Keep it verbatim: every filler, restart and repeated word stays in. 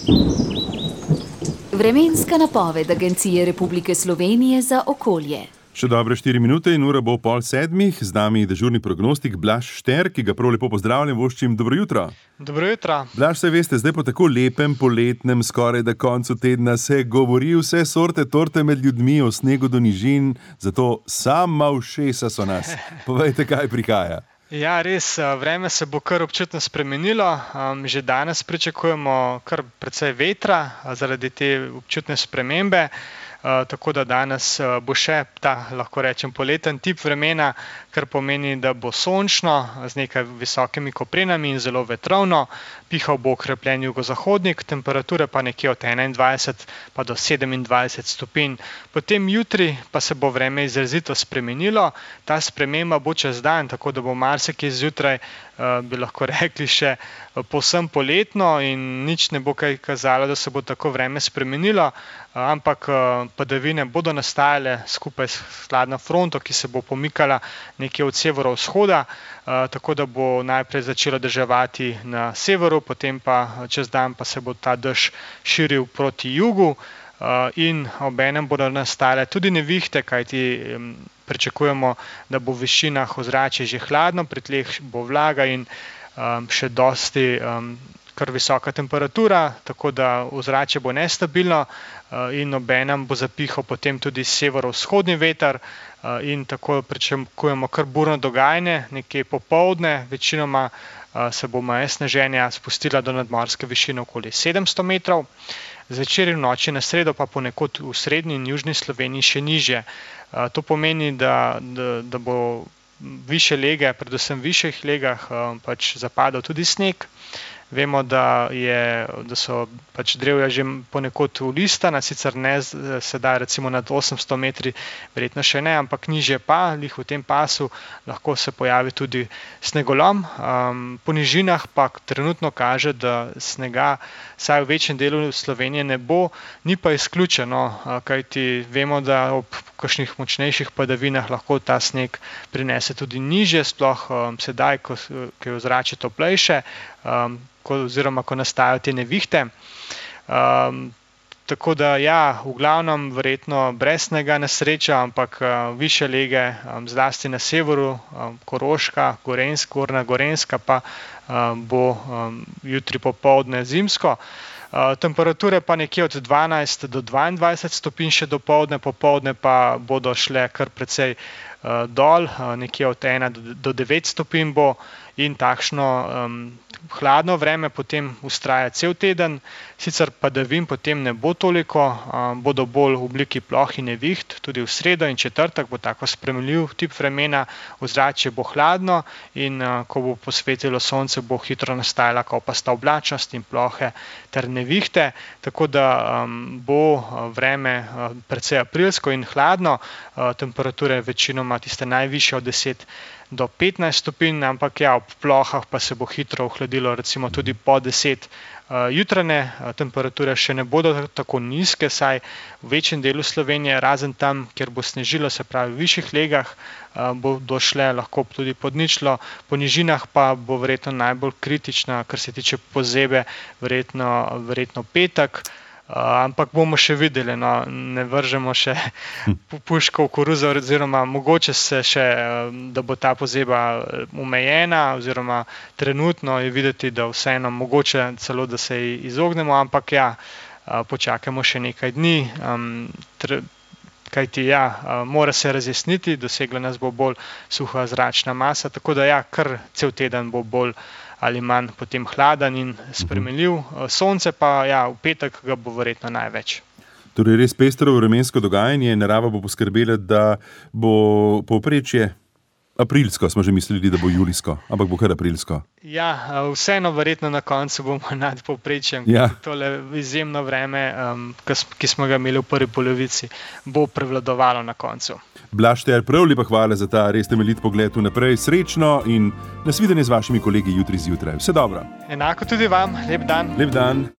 Vremenska napoved Agencije Republike Slovenije za okolje. Še dobre štiri minute in ura bo pol sedmih. Z nami dežurni prognostik Blaž Šter, ki ga prav lepo pozdravljam, voščim dobro jutro. Dobro jutro. Blaž, saj veste, zdaj po tako lepem poletnem, skoraj da koncu tedna se govori vse sorte torte med ljudmi o snegu do nižin, zato sama ušesa so nas. Povejte, kaj prihaja. Ja, res, vreme se bo kar občutno spremenilo. Že danes pričakujemo kar precej vetra zaradi te občutne spremembe. Uh, tako da danes uh, bo še ta, lahko rečem, poleten tip vremena, kar pomeni, da bo sončno z nekaj visokimi koprenami in zelo vetrovno. Pihal bo okrepljen jugozahodnik, temperature pa nekje od enaindvajset pa do sedemindvajset stopinj. Potem jutri pa se bo vreme izrazito spremenilo. Ta sprememba bo čez dan, tako da bo marsikje zjutraj, uh, bi lahko rekli, še povsem poletno in nič ne bo kaj kazalo, da se bo tako vreme spremenilo, uh, ampak uh, padavine bodo nastajale skupaj s hladno fronto, ki se bo pomikala nekje od severovzhoda, uh, tako da bo najprej začelo deževati na severu, potem pa čez dan pa se bo ta dež širil proti jugu uh, in obenem bodo nastajale tudi nevihte, kajti um, pričakujemo, da bo v višinah ozračje že hladno, pri tleh bo vlaga in um, še dosti um, kar visoka temperatura, tako da ozračje bo nestabilno in obenem bo zapihal potem tudi severovzhodni veter in tako pričakujemo kar burno dogajanje, nekje popoldne, večinoma se bo meja sneženja spustila do nadmorske višine okoli sedemsto metrov, zvečer in v noči na sredo pa ponekod v srednji in južni Sloveniji še nižje. To pomeni, da, da, da bo višje lege, predvsem v višjih legah pač zapadal tudi sneg. Vemo, da, je, da so pač drevja že ponekod ulistana, sicer ne sedaj recimo nad osemsto metri, verjetno še ne, ampak nižje pa, lih v tem pasu, lahko se pojavi tudi snegolom. Um, po nižinah pa trenutno kaže, da snega saj v večjem delu Slovenije ne bo, ni pa izključeno, kajti vemo, da ob kakšnih močnejših padavinah lahko ta sneg prinese tudi nižje, sploh um, sedaj, ko, ko je ozračje toplejše, um, oziroma ko nastajajo te nevihte. Um, tako da ja, v glavnem verjetno brez snega na srečo, ampak uh, višje lege, um, zlasti na severu, um, Koroška, Gorenska, Gornja Gorenjska pa um, bo um, jutri popoldne zimsko. Uh, temperature pa nekje od dvanajst do dvaindvajset stopinj še dopoldne, popoldne pa bodo šle kar precej uh, dol, uh, nekje od ena do devet stopinj bo in takšno um, hladno vreme potem vztraja cel teden, sicer padavin potem ne bo toliko, um, bodo bolj v obliki ploh in neviht, tudi v sredo in četrtek bo tako spremljiv tip vremena, ozračje bo hladno in uh, ko bo posvetilo sonce, bo hitro nastajala kopasta oblačnost in plohe ter nevihte, tako da um, bo vreme uh, precej aprilsko in hladno, uh, temperature večinoma tiste najvišje od deset do petnajst stopinj, ampak ja, ob plohah pa se bo hitro ohladilo, recimo tudi po deset. Jutranje temperature še ne bodo tako nizke, saj v večjem delu Slovenije, razen tam, kjer bo snežilo, se pravi v višjih legah, bo došle lahko tudi pod ničlo, po nižinah pa bo verjetno najbolj kritična, kar se tiče pozebe, verjetno, verjetno petek. Uh, ampak bomo še videli, no, ne vržemo še puško v koruzo, oziroma mogoče se še, da bo ta pozeba omejena, oziroma trenutno je videti, da vseeno mogoče celo, da se ji izognemo, ampak ja, počakajmo še nekaj dni, um, tre, kajti ja, mora se razjasniti, dosegla nas bo bolj suha zračna masa, tako da ja, kar cel teden bo bolj ali manj potem hladen in spremenljiv. Sonce pa ja, v petek ga bo verjetno največ. Torej res pestro vremensko dogajanje, narava bo poskrbela, da bo povprečje aprilsko, smo že mislili, da bo julijsko, ampak bo kar aprilsko. Ja, vseeno verjetno na koncu bomo nad povprečjem. Ja. Tole izjemno vreme, um, ki smo ga imeli v prvi polovici, bo prevladovalo na koncu. Blaž Šter, prav lepa hvala za ta res temeljit pogled vnaprej. Srečno in nasvidenje z vašimi kolegi jutri zjutraj. Vse dobro. Enako tudi vam. Lep dan. Lep dan.